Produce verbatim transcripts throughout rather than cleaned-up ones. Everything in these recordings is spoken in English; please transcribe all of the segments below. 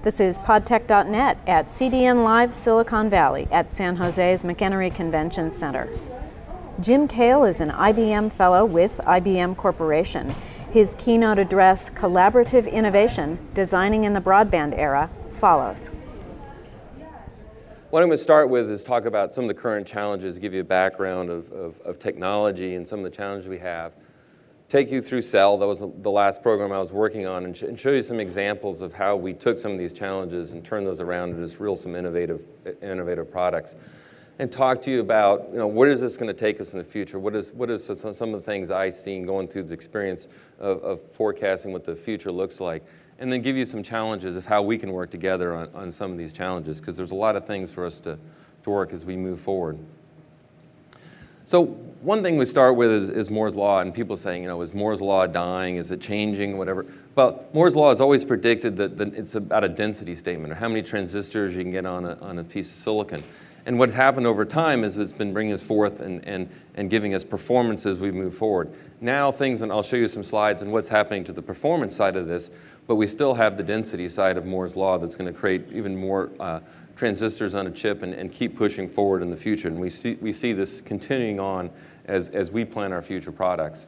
This is podtech dot net at C D N Live Silicon Valley at San Jose's McEnery Convention Center. Jim Kale is an I B M Fellow with I B M Corporation. His keynote address, Collaborative Innovation, Designing in the Broadband Era, follows. What I'm going to start with is talk about some of the current challenges, give you a background of, of, of technology and some of the challenges we have. Take you through CEL, that was the last program I was working on, and, sh- and show you some examples of how we took some of these challenges and turned those around into just real some innovative, innovative products. And talk to you about, you know, where is this going to take us in the future? What is, what is some of the things I've seen going through the experience of, of forecasting what the future looks like? And then give you some challenges of how we can work together on, on some of these challenges, because there's a lot of things for us to, to work as we move forward. So one thing we start with is, is Moore's Law, and people saying, you know, is Moore's Law dying? Is it changing? Whatever. Well, Moore's Law has always predicted that, that it's about a density statement, or how many transistors you can get on a, on a piece of silicon. And what's happened over time is it's been bringing us forth and, and, and giving us performance as we move forward. Now things, and I'll show you some slides on what's happening to the performance side of this, but we still have the density side of Moore's Law that's going to create even more uh, transistors on a chip and, and keep pushing forward in the future. And we see, we see this continuing on as, as we plan our future products.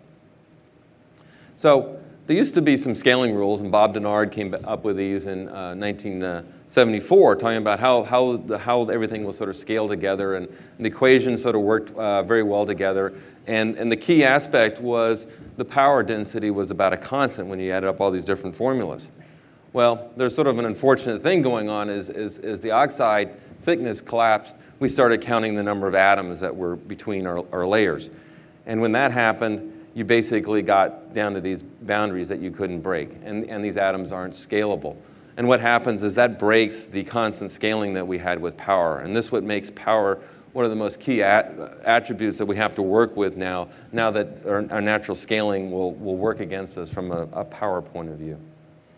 So there used to be some scaling rules, and Bob Denard came up with these in uh, nineteen seventy-four, talking about how, how, the, how everything will sort of scale together, and, and the equations sort of worked uh, very well together. And, and the key aspect was the power density was about a constant when you added up all these different formulas. Well, there's sort of an unfortunate thing going on is, is, is the oxide thickness collapsed, we started counting the number of atoms that were between our, our layers. And when that happened, you basically got down to these boundaries that you couldn't break, and, and these atoms aren't scalable. And what happens is that breaks the constant scaling that we had with power, and this is what makes power one of the most key at, attributes that we have to work with now, now that our, our natural scaling will, will work against us from a, a power point of view.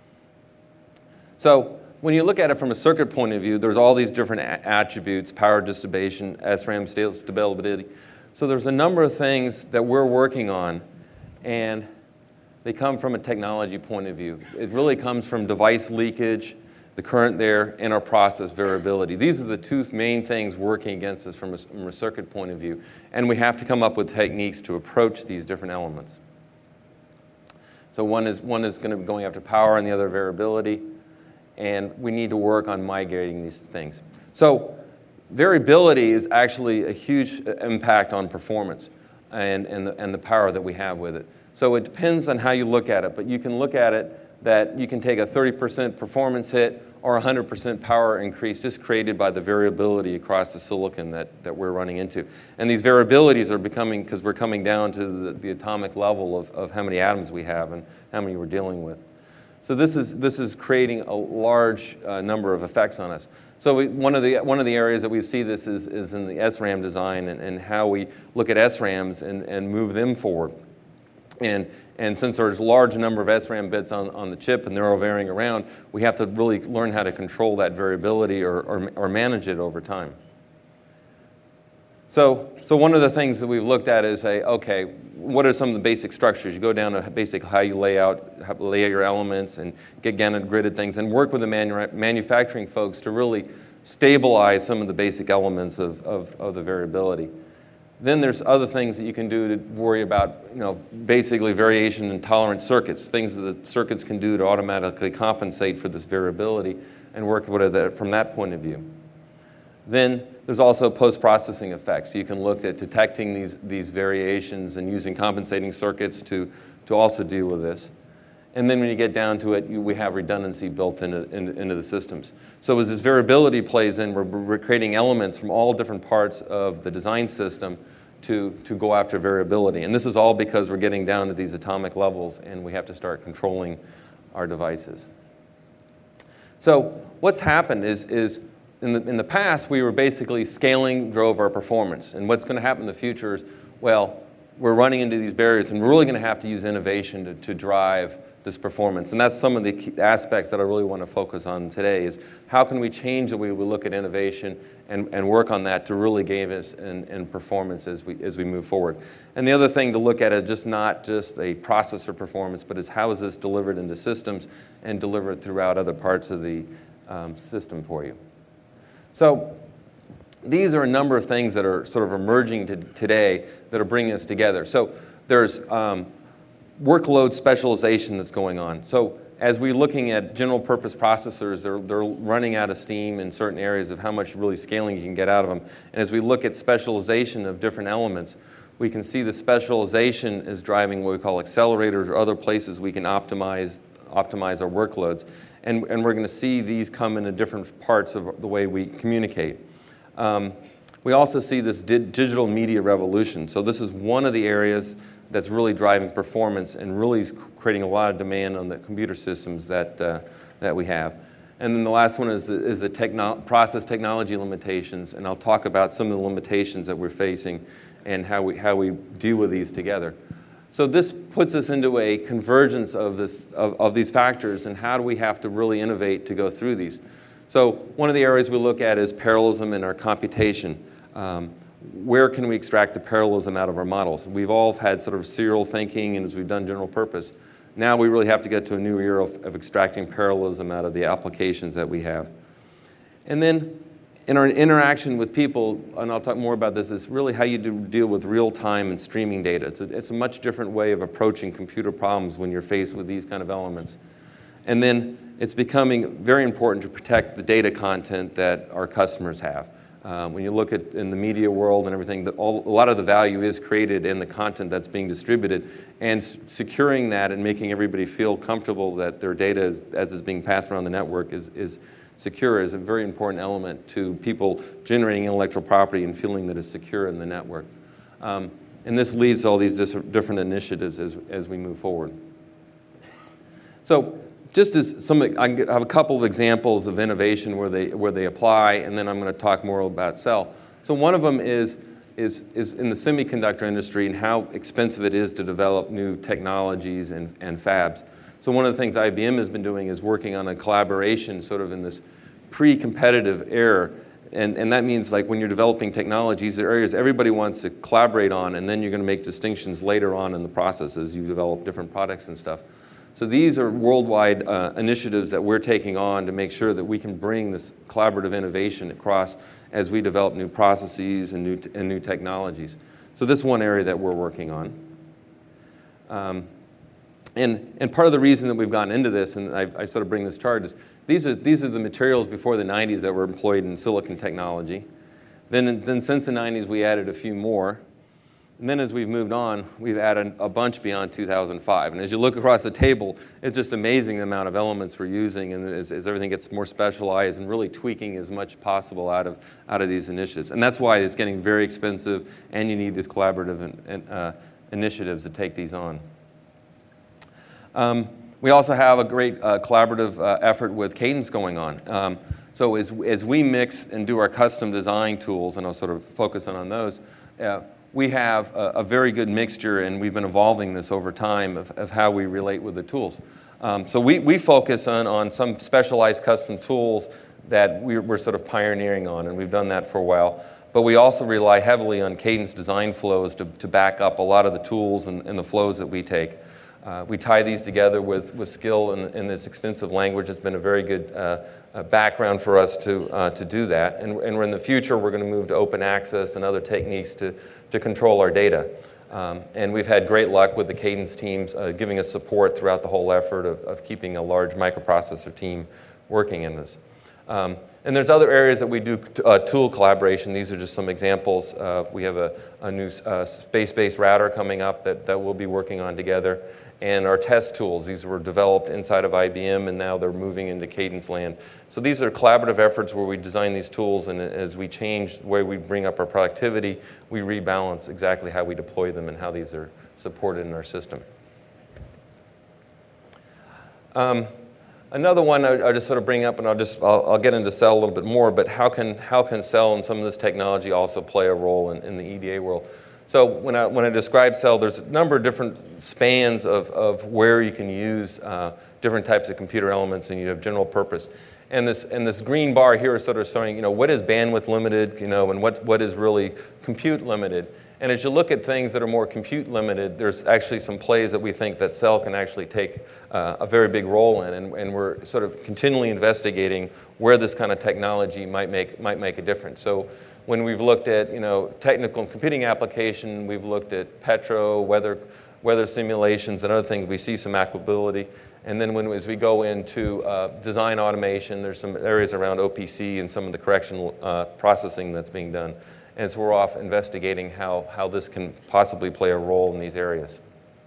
So when you look at it from a circuit point of view, there's all these different a- attributes, power dissipation, S RAM stability. So there's a number of things that we're working on, and they come from a technology point of view. It really comes from device leakage, the current there, and our process variability. These are the two main things working against us from a, from a circuit point of view, and we have to come up with techniques to approach these different elements. So one is, one is going to be going after power and the other variability, and we need to work on migrating these things. So variability is actually a huge impact on performance and, and, the, and the power that we have with it. So it depends on how you look at it, but you can look at it that you can take a thirty percent performance hit or one hundred percent power increase just created by the variability across the silicon that, that we're running into. And these variabilities are becoming, because we're coming down to the, the atomic level of, of how many atoms we have and how many we're dealing with. So this is this is creating a large uh, number of effects on us. So we, one of the one of the areas that we see this is, is in the S RAM design and, and how we look at S RAMs and, and move them forward. And and since there's a large number of S RAM bits on, on the chip and they're all varying around, we have to really learn how to control that variability or, or, or manage it over time. So, so one of the things that we've looked at is, say, okay, what are some of the basic structures? You go down to basic how you lay out, how lay your elements and get again gridded things, and work with the manu- manufacturing folks to really stabilize some of the basic elements of, of, of the variability. Then there's other things that you can do to worry about, you know, basically variation in tolerant circuits, things that the circuits can do to automatically compensate for this variability and work with it from that point of view. Then there's also post-processing effects. You can look at detecting these, these variations and using compensating circuits to, to also deal with this. And then when you get down to it, you, we have redundancy built into, into, into the systems. So as this variability plays in, we're, we're creating elements from all different parts of the design system to, to go after variability. And this is all because we're getting down to these atomic levels and we have to start controlling our devices. So what's happened is, is in, the, in the past, we were basically scaling drove our performance. And what's going to happen in the future is, well, we're running into these barriers and we're really going to have to use innovation to, to drive this performance. And that's some of the key aspects that I really want to focus on today is how can we change the way we look at innovation and, and work on that to really gain us in, in performance as we as we move forward. And the other thing to look at is just not just a processor performance, but is how is this delivered into systems and delivered throughout other parts of the um, system for you. So these are a number of things that are sort of emerging to today that are bringing us together. So there's um, workload specialization that's going on. So as we're looking at general purpose processors, they're, they're running out of steam in certain areas of how much really scaling you can get out of them. And as we look at specialization of different elements, we can see the specialization is driving what we call accelerators or other places we can optimize, optimize our workloads. And, and we're going to see these come into different parts of the way we communicate. Um, we also see this di- digital media revolution. So this is one of the areas that's really driving performance and really creating a lot of demand on the computer systems that uh, that we have. And then the last one is the, is the techno- process technology limitations, and I'll talk about some of the limitations that we're facing and how we how we deal with these together. So this puts us into a convergence of this of, of these factors, and how do we have to really innovate to go through these. So one of the areas we look at is parallelism in our computation. Um, Where can we extract the parallelism out of our models? We've all had sort of serial thinking, and as we've done general purpose, now we really have to get to a new era of, of extracting parallelism out of the applications that we have. And then in our interaction with people, and I'll talk more about this, is really how you do deal with real-time and streaming data. It's a, it's a much different way of approaching computer problems when you're faced with these kind of elements. And then it's becoming very important to protect the data content that our customers have. Uh, when you look at in the media world and everything, the, all, a lot of the value is created in the content that's being distributed, and s- securing that and making everybody feel comfortable that their data, is, as is being passed around the network, is, is secure is a very important element to people generating intellectual property and feeling that it's secure in the network. Um, and this leads to all these dis- different initiatives as, as we move forward. So, just as some, I have a couple of examples of innovation where they where they apply, and then I'm going to talk more about Cell. So one of them is is is in the semiconductor industry and how expensive it is to develop new technologies and, and fabs. So one of the things I B M has been doing is working on a collaboration, sort of in this pre-competitive era, and and that means like when you're developing technologies, there are areas everybody wants to collaborate on, and then you're going to make distinctions later on in the process as you develop different products and stuff. So these are worldwide uh, initiatives that we're taking on to make sure that we can bring this collaborative innovation across as we develop new processes and new t- and new technologies. So this is one area that we're working on. Um, and and part of the reason that we've gotten into this, and I, I sort of bring this chart, is these are these are the materials before the nineties that were employed in silicon technology. Then then since the nineties we added a few more. And then as we've moved on, we've added a bunch beyond two thousand five. And as you look across the table, it's just amazing the amount of elements we're using, and as, as everything gets more specialized and really tweaking as much possible out of out of these initiatives. And that's why it's getting very expensive, and you need these collaborative and, and, uh, initiatives to take these on. Um, we also have a great uh, collaborative uh, effort with Cadence going on. Um, so as, as we mix and do our custom design tools, and I'll sort of focus on, on those, uh, we have a, a very good mixture, and we've been evolving this over time of, of how we relate with the tools. Um, so we, we focus on, on some specialized custom tools that we're, we're sort of pioneering on, and we've done that for a while. But we also rely heavily on Cadence design flows to, to back up a lot of the tools and, and the flows that we take. Uh, we tie these together with, with skill in, in this extensive language. It's been a very good uh, uh, background for us to uh, to do that. And, and in the future, we're going to move to open access and other techniques to, to control our data. Um, and we've had great luck with the Cadence teams uh, giving us support throughout the whole effort of, of keeping a large microprocessor team working in this. Um, and there's other areas that we do uh, tool collaboration. These are just some examples. Uh, we have a, a new uh, space-based router coming up that, that we'll be working on together. And our test tools, these were developed inside of I B M, and now they're moving into Cadence land. So these are collaborative efforts where we design these tools, and as we change the way we bring up our productivity, we rebalance exactly how we deploy them and how these are supported in our system. Um, Another one I, I just sort of bring up, and I'll just I'll, I'll get into Cell a little bit more. But how can how can Cell and some of this technology also play a role in, in the E D A world? So when I when I describe Cell, there's a number of different spans of of where you can use uh, different types of computer elements, and you have general purpose. And this and this green bar here is sort of showing, you know, what is bandwidth limited, you know, and what what is really compute limited. And as you look at things that are more compute limited, there's actually some plays that we think that cell can actually take uh, a very big role in, and, and we're sort of continually investigating where this kind of technology might make might make a difference. So when we've looked at, you know, technical and computing application, we've looked at petro, weather, weather simulations, and other things, we see some applicability. And then when, as we go into uh, design automation, there's some areas around O P C and some of the correctional uh, processing that's being done. And so we're off investigating how, how this can possibly play a role in these areas.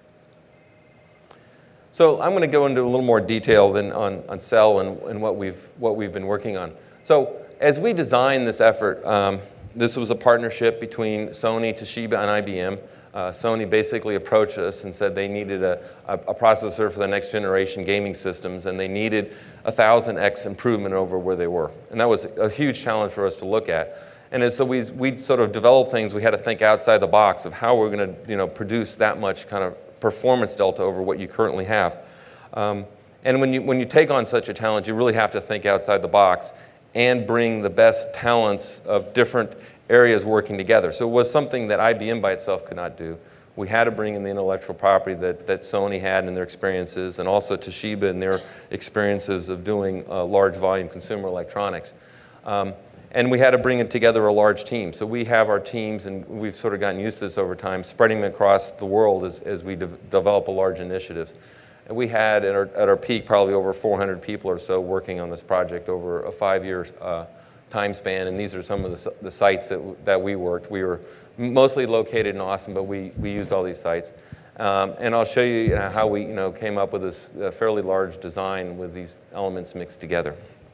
So I'm going to go into a little more detail than on, on cell and, and what we've what we've been working on. So as we designed this effort, um, this was a partnership between Sony, Toshiba, and I B M. Uh, Sony basically approached us and said they needed a, a, a processor for the next generation gaming systems, and they needed a thousand X improvement over where they were. And that was a huge challenge for us to look at. And as so we we sort of developed things, we had to think outside the box of how we're going to, you know, produce that much kind of performance delta over what you currently have. Um, and when you when you take on such a challenge, you really have to think outside the box and bring the best talents of different areas working together. So it was something that I B M by itself could not do. We had to bring in the intellectual property that, that Sony had in their experiences, and also Toshiba and their experiences of doing uh, large volume consumer electronics. Um, And we had to bring it together a large team. So we have our teams, and we've sort of gotten used to this over time, spreading them across the world as, as we de- develop a large initiative. And we had, at our, at our peak, probably over four hundred people or so working on this project over a five-year uh, time span. And these are some of the, the sites that, that we worked. We were mostly located in Austin, but we, we used all these sites. Um, and I'll show you, you know, how we, you know, came up with this uh, fairly large design with these elements mixed together.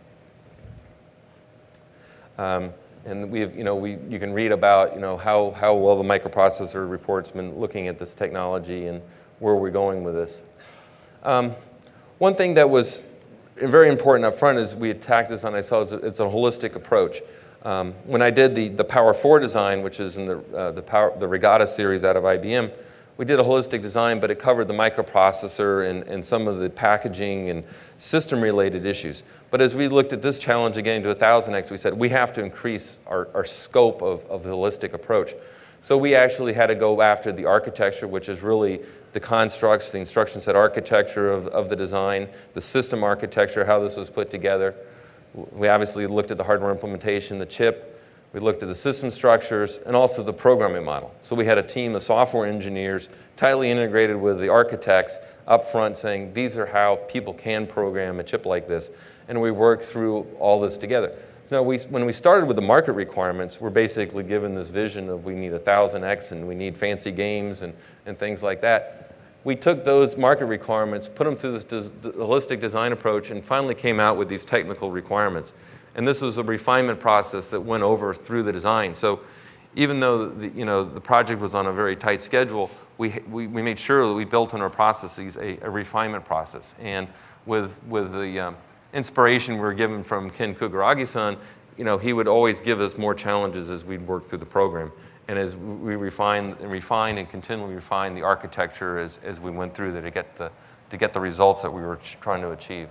Um, and we've, you know, we you can read about, you know, how, how well the microprocessor report's been looking at this technology and where we're going with this. Um, one thing that was very important up front is we attacked this on, I saw it's a, it's a holistic approach. Um, when I did the, the Power four design, which is in the, uh, the, Power, the Regatta series out of I B M, we did a holistic design, but it covered the microprocessor and, and some of the packaging and system-related issues. But as we looked at this challenge of getting to one thousand X, we said we have to increase our, our scope of, of the holistic approach. So we actually had to go after the architecture, which is really the constructs, the instruction set architecture of, of the design, the system architecture, how this was put together. We obviously looked at the hardware implementation, the chip. We looked at the system structures and also the programming model. So we had a team of software engineers tightly integrated with the architects up front saying, these are how people can program a chip like this. And we worked through all this together. Now, we, when we started with the market requirements, we're basically given this vision of we need one thousand X and we need fancy games and, and things like that. We took those market requirements, put them through this des- holistic design approach, and finally came out with these technical requirements. And this was a refinement process that went over through the design. So even though the, you know, the project was on a very tight schedule, we, we, we made sure that we built in our processes a, a refinement process. And with, with the um, inspiration we were given from Ken Kugaragi-san, you know, he would always give us more challenges as we'd work through the program. And as we refined and refined and continually refined the architecture as, as we went through there to get the, to get the results that we were trying to achieve.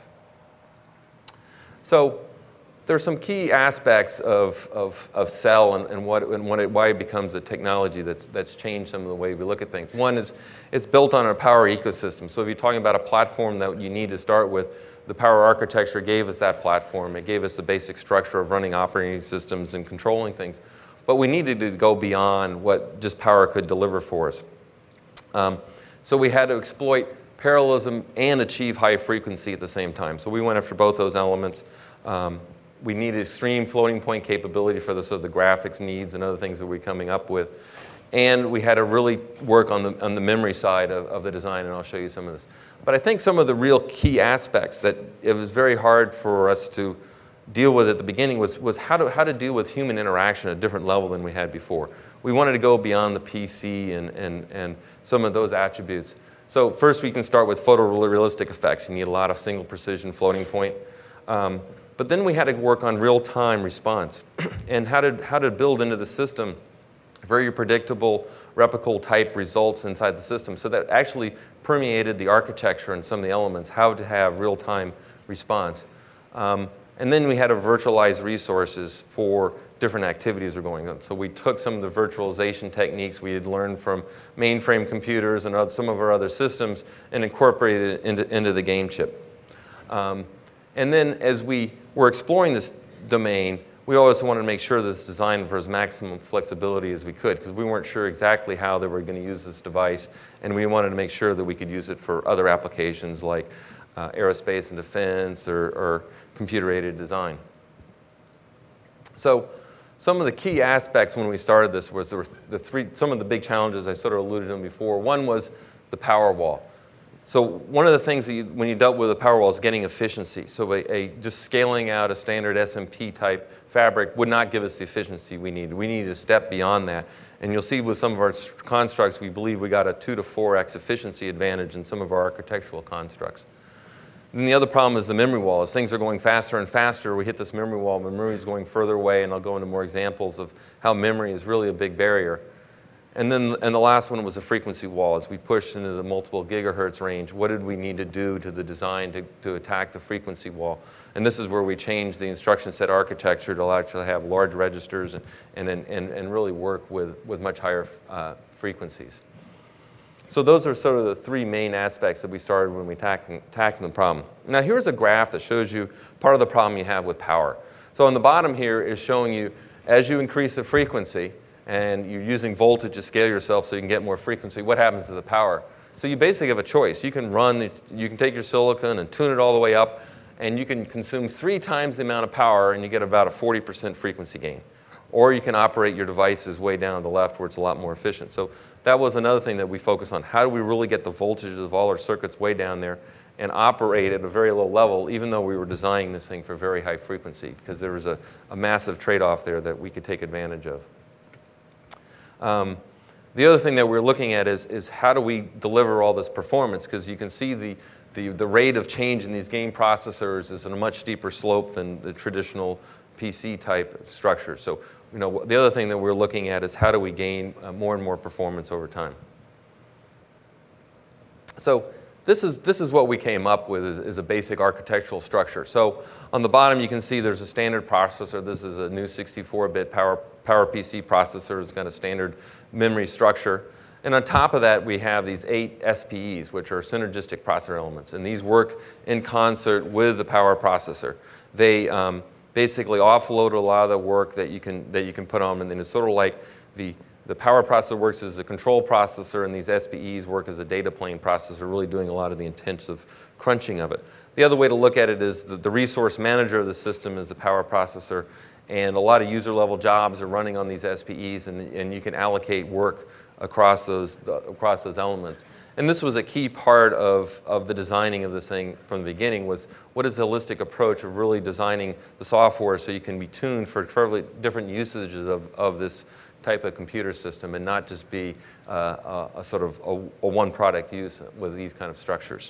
So there's some key aspects of, of, of cell and, and, what, and what it, why it becomes a technology that's, that's changed some of the way we look at things. One is it's built on a power ecosystem. So if you're talking about a platform that you need to start with, the power architecture gave us that platform. It gave us the basic structure of running operating systems and controlling things. But we needed to go beyond what just power could deliver for us. Um, so we had to exploit parallelism and achieve high frequency at the same time. So we went after both those elements. Um, We needed extreme floating point capability for the, so the graphics needs and other things that we're coming up with. And we had to really work on the, on the memory side of, of the design, and I'll show you some of this. But I think some of the real key aspects that it was very hard for us to deal with at the beginning was, was how, to, how to deal with human interaction at a different level than we had before. We wanted to go beyond the P C and, and, and some of those attributes. So first we can start with photorealistic effects. You need a lot of single precision floating point. Um, But then we had to work on real-time response and how to, how to build into the system very predictable, replicable type results inside the system so that actually permeated the architecture and some of the elements, how to have real-time response. Um, And then we had to virtualize resources for different activities that were going on. So we took some of the virtualization techniques we had learned from mainframe computers and other, some of our other systems and incorporated it into, into the game chip. Um, and then as we were exploring this domain, we always wanted to make sure that it's designed for as maximum flexibility as we could, because we weren't sure exactly how they were going to use this device, and we wanted to make sure that we could use it for other applications like uh, aerospace and defense or, or computer-aided design. So some of the key aspects when we started this was there were the three, some of the big challenges I sort of alluded to them before. One was the power wall. So one of the things that you, when you dealt with a power wall is getting efficiency. So a, a just scaling out a standard S M P type fabric would not give us the efficiency we needed. We needed a step beyond that. And you'll see with some of our constructs, we believe we got a two to four X efficiency advantage in some of our architectural constructs. And the other problem is the memory wall. As things are going faster and faster, we hit this memory wall. Memory is going further away, and I'll go into more examples of how memory is really a big barrier. And then and the last one was the frequency wall. As we pushed into the multiple gigahertz range, what did we need to do to the design to, to attack the frequency wall? And this is where we changed the instruction set architecture to actually have large registers and, and, and, and really work with, with much higher uh, frequencies. So those are sort of the three main aspects that we started when we tackled the problem. Now here's a graph that shows you part of the problem you have with power. So on the bottom here is showing you as you increase the frequency and you're using voltage to scale yourself so you can get more frequency, what happens to the power? So you basically have a choice. You can run, you can take your silicon and tune it all the way up, and you can consume three times the amount of power and you get about a forty percent frequency gain. Or you can operate your devices way down to the left where it's a lot more efficient. So that was another thing that we focused on. How do we really get the voltages of all our circuits way down there and operate at a very low level, even though we were designing this thing for very high frequency, because there was a, a massive trade-off there that we could take advantage of. Um, the other thing that we're looking at is, is how do we deliver all this performance, because you can see the, the, the rate of change in these game processors is in a much steeper slope than the traditional P C type structure. So you know, the other thing that we're looking at is how do we gain uh, more and more performance over time. So this is, this is what we came up with is, is a basic architectural structure. So on the bottom you can see there's a standard processor. This is a new sixty-four bit power, PowerPC processor. It's got a standard memory structure. And on top of that we have these eight S P Es, which are synergistic processor elements. And these work in concert with the power processor. They um, basically offload a lot of the work that you can that you can put on, and then it's sort of like the the power processor works as a control processor, and these S P Es work as a data plane processor, really doing a lot of the intensive crunching of it. The other way to look at it is that the resource manager of the system is the power processor, and a lot of user level jobs are running on these S P Es, and, and you can allocate work across those across those elements. And this was a key part of, of the designing of this thing from the beginning, was what is the holistic approach of really designing the software so you can be tuned for totally different usages of, of this type of computer system and not just be uh, a, a sort of a, a one product use with these kind of structures.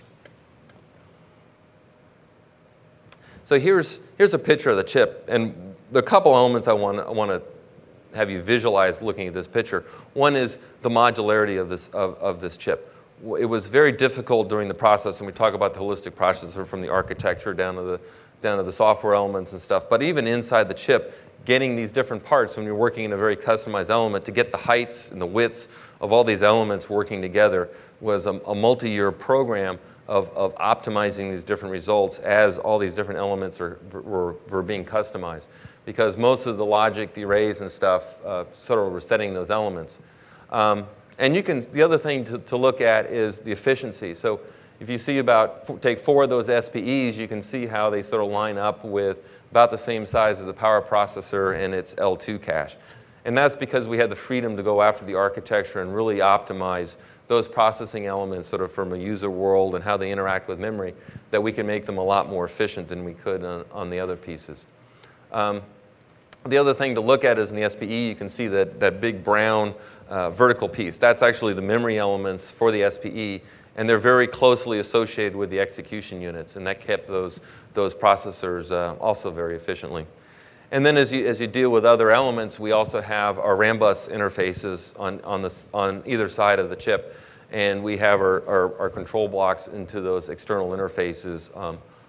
So here's, here's a picture of the chip, and the couple elements I want, I want to have you visualize looking at this picture. One is the modularity of this, of, of this chip. It was very difficult during the process, and we talk about the holistic processor from the architecture down to the down to the software elements and stuff. But even inside the chip, getting these different parts when you're working in a very customized element to get the heights and the widths of all these elements working together was a, a multi-year program of, of optimizing these different results as all these different elements are, were, were being customized. Because most of the logic, the arrays and stuff, uh, sort of were setting those elements. Um, And you can, the other thing to, to look at is the efficiency. So if you see about, take four of those S P Es, you can see how they sort of line up with about the same size as the power processor and its L two cache. And that's because we had the freedom to go after the architecture and really optimize those processing elements sort of from a user world and how they interact with memory, that we can make them a lot more efficient than we could on, on the other pieces. Um, the other thing to look at is in the S P E, you can see that, that big brown uh, vertical piece. That's actually the memory elements for the S P E, and they're very closely associated with the execution units, and that kept those, those processors uh, also very efficiently. And then as you, as you deal with other elements, we also have our Rambus interfaces on, on, this, on either side of the chip, and we have our, our, our control blocks into those external interfaces um,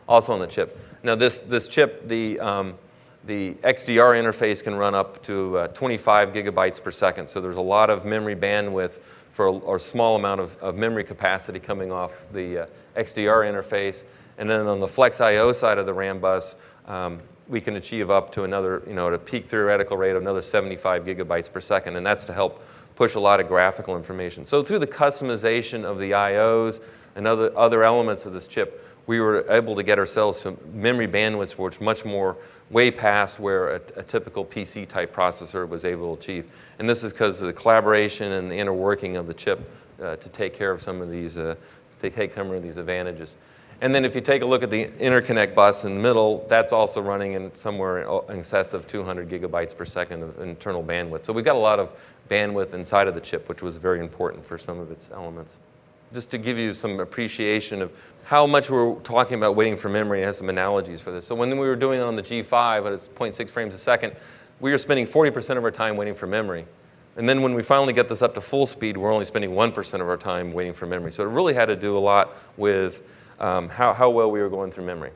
also on the chip. Now this, this chip, the, um, the X D R interface can run up to uh, twenty-five gigabytes per second, so there's a lot of memory bandwidth for a, a small amount of, of memory capacity coming off the uh, X D R interface. And then on the Flex I O side of the RAM bus, um, we can achieve up to another, you know, at a peak theoretical rate of another seventy-five gigabytes per second, and that's to help push a lot of graphical information. So through the customization of the I Os and other, other elements of this chip, we were able to get ourselves some memory bandwidths which much more way past where a, a typical P C-type processor was able to achieve. And this is because of the collaboration and the inner working of the chip uh, to take care of some of these, uh, to take some of these advantages. And then if you take a look at the interconnect bus in the middle, that's also running in somewhere in excess of two hundred gigabytes per second of internal bandwidth. So we've got a lot of bandwidth inside of the chip, which was very important for some of its elements. Just to give you some appreciation of how much we're talking about waiting for memory, I have some analogies for this. So when we were doing it on the G five at its zero point six frames a second, we were spending forty percent of our time waiting for memory. And then when we finally get this up to full speed, we're only spending one percent of our time waiting for memory. So it really had to do a lot with um, how, how well we were going through memory.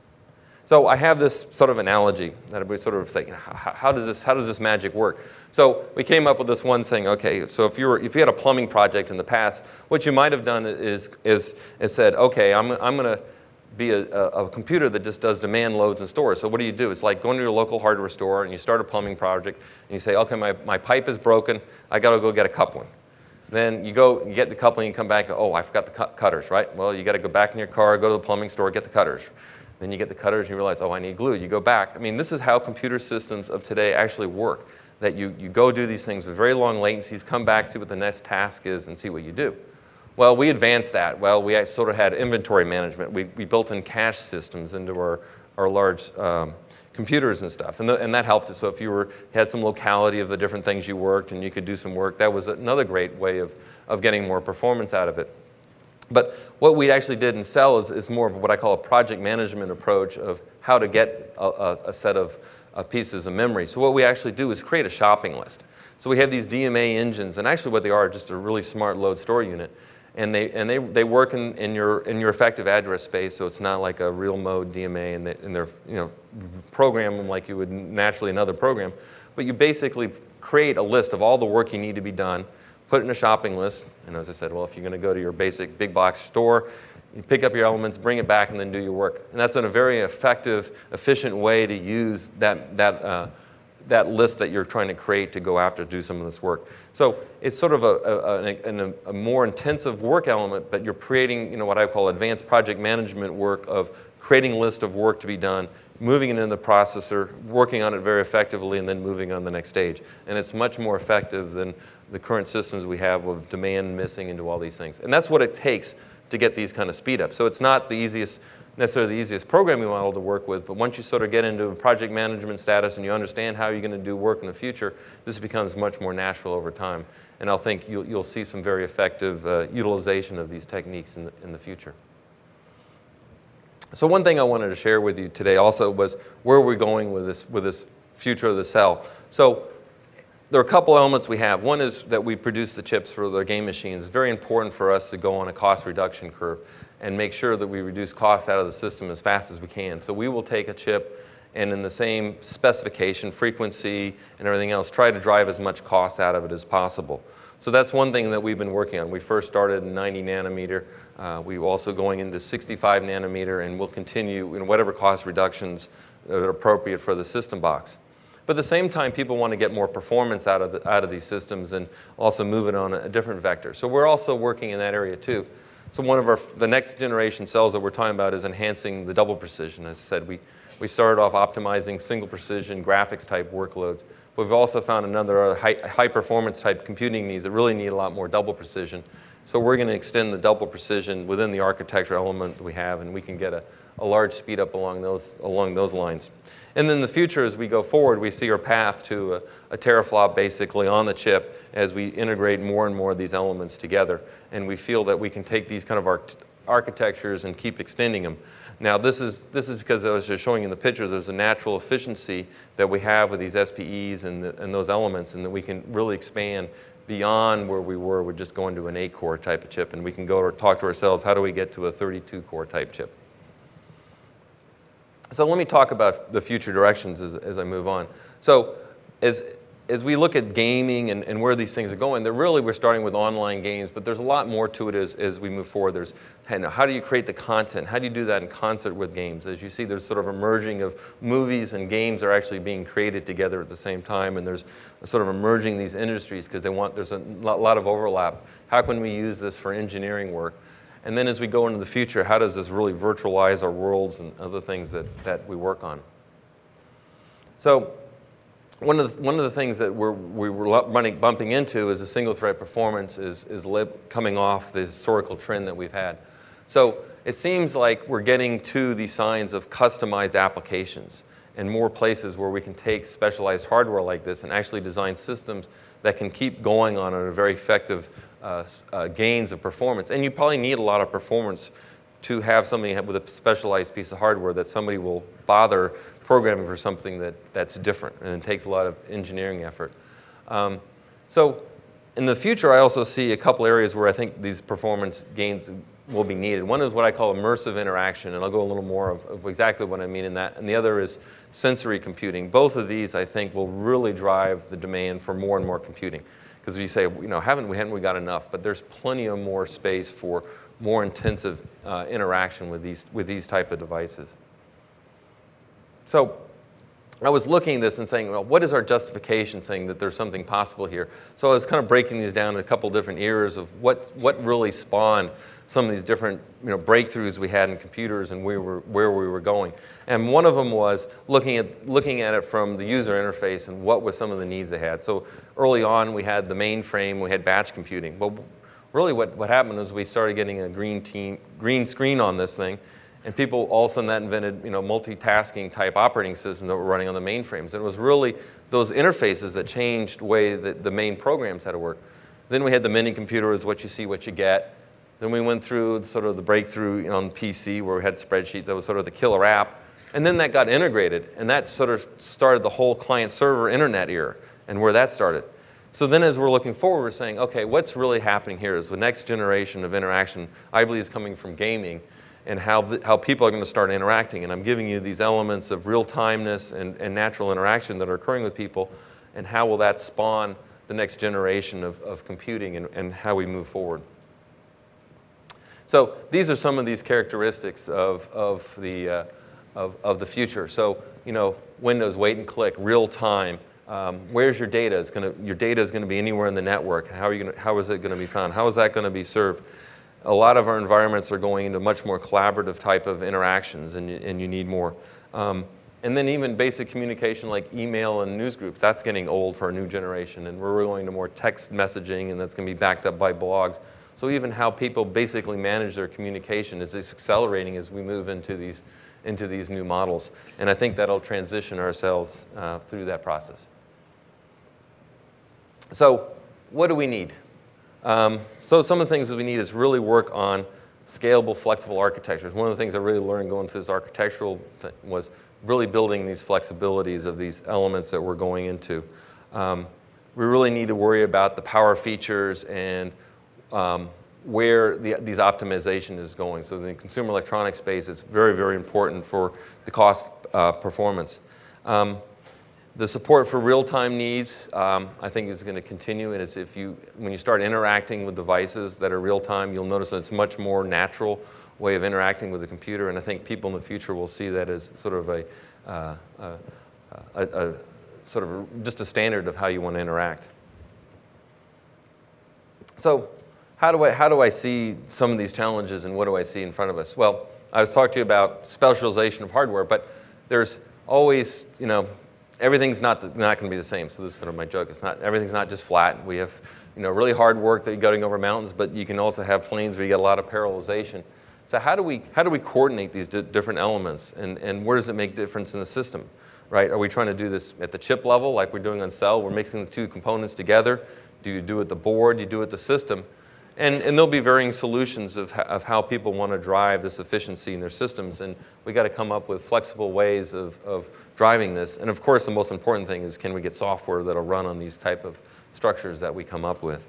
So I have this sort of analogy that we sort of say, you know, how, how does this how does this magic work? So we came up with this one saying, okay, so if you were if you had a plumbing project in the past, what you might have done is is, is said, okay, I'm I'm going to be a, a, a computer that just does demand loads and stores. So what do you do? It's like going to your local hardware store and you start a plumbing project and you say, okay, my, my pipe is broken, I got to go get a coupling. Then you go, you get the coupling, you come back, oh, I forgot the cut cutters, right? Well, you got to go back in your car, go to the plumbing store, get the cutters. Then you get the cutters and you realize, oh, I need glue. You go back. I mean, this is how computer systems of today actually work, that you, you go do these things with very long latencies, come back, see what the next task is, and see what you do. Well, we advanced that. Well, we sort of had inventory management. We, we built in cache systems into our, our large um, computers and stuff, and, the, and that helped us. So if you were had some locality of the different things you worked and you could do some work, that was another great way of, of getting more performance out of it. But what we actually did in Cell is, is more of what I call a project management approach of how to get a, a, a set of, of pieces of memory. So what we actually do is create a shopping list. So we have these D M A engines, and actually what they are, just a really smart load store unit. And they and they, they work in, in your in your effective address space, so it's not like a real mode D M A, and, they, and they're you know program them like you would naturally another program. But you basically create a list of all the work you need to be done, put it in a shopping list, and as I said, well, if you're going to go to your basic big box store, you pick up your elements, bring it back, and then do your work. And that's in a very effective, efficient way to use that that uh, that list that you're trying to create to go after to do some of this work. So it's sort of a, a, a, a more intensive work element, but you're creating, you know, what I call advanced project management work of creating a list of work to be done, moving it into the processor, working on it very effectively, and then moving on the next stage. And it's much more effective than the current systems we have with demand missing and do all these things. And that's what it takes to get these kind of speed up. So it's not the easiest, necessarily the easiest programming model to work with, but once you sort of get into a project management status and you understand how you're going to do work in the future, this becomes much more natural over time. And I'll think you'll, you'll see some very effective uh, utilization of these techniques in the, in the future. So one thing I wanted to share with you today also was where are we going with this, with this future of the cell. So there are a couple elements we have. One is that we produce the chips for the game machines. It's very important for us to go on a cost reduction curve and make sure that we reduce costs out of the system as fast as we can. So we will take a chip and in the same specification, frequency, and everything else, try to drive as much cost out of it as possible. So that's one thing that we've been working on. We first started in ninety nanometer. Uh, we're also going into sixty-five nanometer, and we'll continue in whatever cost reductions are appropriate for the system box. But at the same time, people want to get more performance out of, the, out of these systems and also move it on a, a different vector. So we're also working in that area too. So one of our, the next generation cells that we're talking about is enhancing the double precision. As I said, we, we started off optimizing single precision graphics type workloads. But we've also found another high, high performance type computing needs that really need a lot more double precision. So we're going to extend the double precision within the architecture element that we have, and we can get a, a large speed up along those, along those lines. And then in the future, as we go forward, we see our path to a, a teraflop basically on the chip as we integrate more and more of these elements together. And we feel that we can take these kind of arch- architectures and keep extending them. Now, this is this is because I was just showing in the pictures, there's a natural efficiency that we have with these S P Es and, the, and those elements, and that we can really expand beyond where we were with just going to an eight core type of chip. And we can go to talk to ourselves, how do we get to a thirty-two core type chip? So let me talk about the future directions as, as I move on. So as as we look at gaming and, and where these things are going, they're really, we're starting with online games, but there's a lot more to it as, as we move forward. There's, you know, how do you create the content? How do you do that in concert with games? As you see, there's sort of a merging of movies and games are actually being created together at the same time, and there's sort of emerging these industries because they want, there's a lot of overlap. How can we use this for engineering work? And then as we go into the future, how does this really virtualize our worlds and other things that, that we work on? So one of the, one of the things that we're, we were running, bumping into is a single thread performance is, is lib, coming off the historical trend that we've had. So it seems like we're getting to the signs of customized applications and more places where we can take specialized hardware like this and actually design systems that can keep going on at a very effective uh, uh, gains of performance. And you probably need a lot of performance to have something with a specialized piece of hardware that somebody will bother programming for something that, that's different, and it takes a lot of engineering effort. Um, so in the future, I also see a couple areas where I think these performance gains will be needed. One is what I call immersive interaction, and I'll go a little more of, of exactly what I mean in that. And the other is sensory computing. Both of these, I think, will really drive the demand for more and more computing. Because we say, you know, haven't we, haven't we got enough? But there's plenty of more space for more intensive uh, interaction with these, with these type of devices. So I was looking at this and saying, well, what is our justification saying that there's something possible here? So I was kind of breaking these down in a couple different eras of what, what really spawned some of these different, you know, breakthroughs we had in computers and where we were, where we were going. And one of them was looking at, looking at it from the user interface and what were some of the needs they had. So early on, we had the mainframe, we had batch computing. Well, really what, what happened was we started getting a green, team, green screen on this thing. And people, all of a sudden, that invented, you know, multitasking type operating systems that were running on the mainframes. And it was really those interfaces that changed the way that the main programs had to work. Then we had the mini computer as what you see, what you get. Then we went through sort of the breakthrough, you know, on the P C where we had spreadsheets. That was sort of the killer app. And then that got integrated. And that sort of started the whole client-server internet era and where that started. So then as we're looking forward, we're saying, okay, what's really happening here is the next generation of interaction, I believe, is coming from gaming. And how, th- how people are going to start interacting. And I'm giving you these elements of real-timeness and, and natural interaction that are occurring with people, and how will that spawn the next generation of, of computing and, and how we move forward. So these are some of these characteristics of, of, the, uh, of, of the future. So, you know, Windows, wait and click, real-time. Um, where's your data? It's gonna, your data is going to be anywhere in the network. How, are you gonna, how is it going to be found? How is that going to be served? A lot of our environments are going into much more collaborative type of interactions, and you, and you need more. Um, and then even basic communication like email and news groups, that's getting old for a new generation, and we're going to more text messaging, and that's going to be backed up by blogs. So even how people basically manage their communication is accelerating as we move into these, into these new models. And I think that'll transition ourselves uh, through that process. So what do we need? Um, so some of the things that we need is really work on scalable, flexible architectures. One of the things I really learned going through this architectural thing was really building these flexibilities of these elements that we're going into. Um, we really need to worry about the power features and um, where the, these optimization is going. So in the consumer electronics space, it's very, very important for the cost uh, performance. Um, The support for real-time needs, um, I think, is going to continue. And it's if you, when you start interacting with devices that are real-time, you'll notice that it's a much more natural way of interacting with the computer. And I think people in the future will see that as sort of a, uh, a, a, a sort of a, just a standard of how you want to interact. So, how do I how do I see some of these challenges, and what do I see in front of us? Well, I was talking to you about specialization of hardware, but there's always, you know. Everything's not the, not going to be the same. So this is sort of my joke. It's not everything's not just flat. We have, you know, really hard work that you're going over mountains, but you can also have planes where you get a lot of parallelization. So how do we how do we coordinate these di- different elements, and and where does it make difference in the system, right? Are we trying to do this at the chip level, like we're doing on cell? We're mixing the two components together. Do you do it at the board? Do you do it at the system? And, and there'll be varying solutions of, of how people want to drive this efficiency in their systems. And we got to come up with flexible ways of, of driving this. And of course, the most important thing is, can we get software that'll run on these type of structures that we come up with?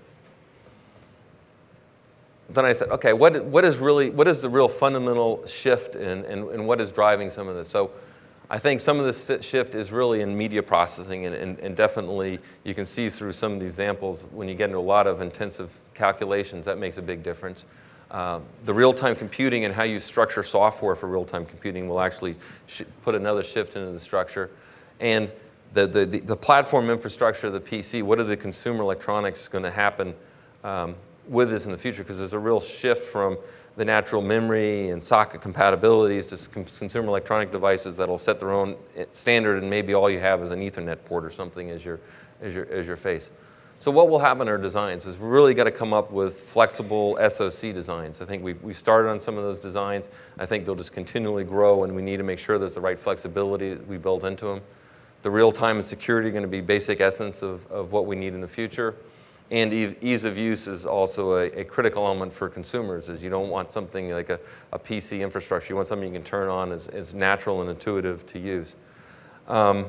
Then I said, okay, what, what is really, what is the real fundamental shift in, and, and what is driving some of this? So I think some of this shift is really in media processing, and, and, and definitely you can see through some of these examples when you get into a lot of intensive calculations, that makes a big difference. Uh, the real-time computing and how you structure software for real-time computing will actually sh- put another shift into the structure. And the, the, the, the platform infrastructure of the P C, what are the consumer electronics going to happen um, with this in the future? Because there's a real shift from the natural memory and socket compatibilities to consumer electronic devices that'll set their own standard, and maybe all you have is an Ethernet port or something as your, as your, as your face. So what will happen in our designs is we really got to come up with flexible S O C designs. I think we've, we've started on some of those designs. I think they'll just continually grow, and we need to make sure there's the right flexibility that we build into them. The real-time and security are going to be basic essence of, of what we need in the future. And ease of use is also a, a critical element for consumers, is you don't want something like a, a P C infrastructure. You want something you can turn on as, as natural and intuitive to use. Um,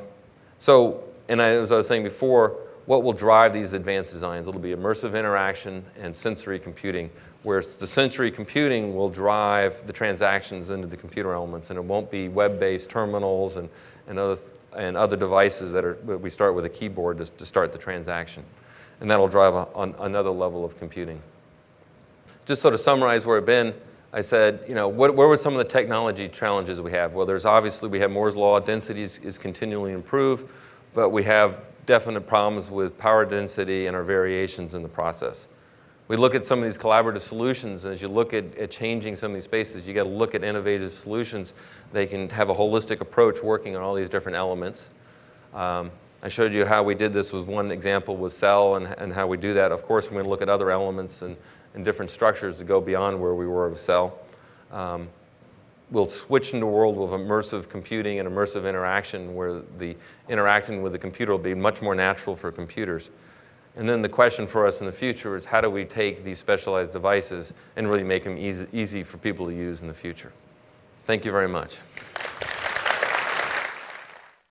so, and I, as I was saying before, what will drive these advanced designs? It'll be immersive interaction and sensory computing, where the sensory computing will drive the transactions into the computer elements, and it won't be web-based terminals and, and, other, and other devices that are, we start with a keyboard to, to start the transaction. And that'll drive a, on another level of computing. Just so to summarize where I've been, I said, you know, what, where were some of the technology challenges we have? Well, there's obviously, we have Moore's Law, density is, is continually improved, but we have definite problems with power density and our variations in the process. We look at some of these collaborative solutions, and as you look at, at changing some of these spaces, you got to look at innovative solutions. They can have a holistic approach working on all these different elements. Um, I showed you how we did this with one example with cell and, and how we do that. Of course, we're going to look at other elements and, and different structures to go beyond where we were with cell. Um, we'll switch into a world with immersive computing and immersive interaction, where the interaction with the computer will be much more natural for computers. And then the question for us in the future is, how do we take these specialized devices and really make them easy, easy for people to use in the future? Thank you very much.